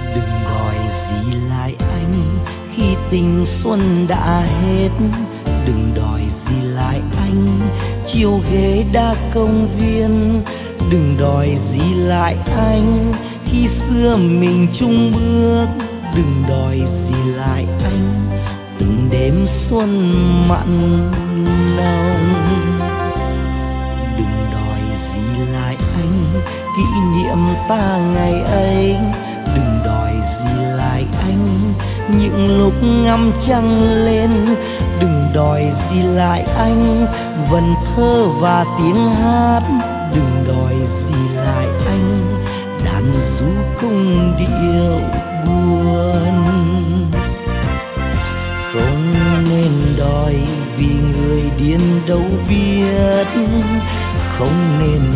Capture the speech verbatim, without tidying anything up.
Đừng gọi gì lại anh khi tình xuân đã hết. Đừng đòi gì lại anh chiều ghế đa công viên. Đừng đòi gì lại anh khi xưa mình chung bước. Đừng đòi gì lại anh từng đêm xuân mặn nồng. Đừng đòi gì lại anh kỷ niệm ta ngày ấy. Đừng đòi gì lại anh những lúc ngắm trăng lên. Đừng đòi gì lại anh vần thơ và tiếng hát. Đừng đòi gì lại anh đàn ru cung điệu buồn. Không nên đòi vì người điên đâu biết. Không nên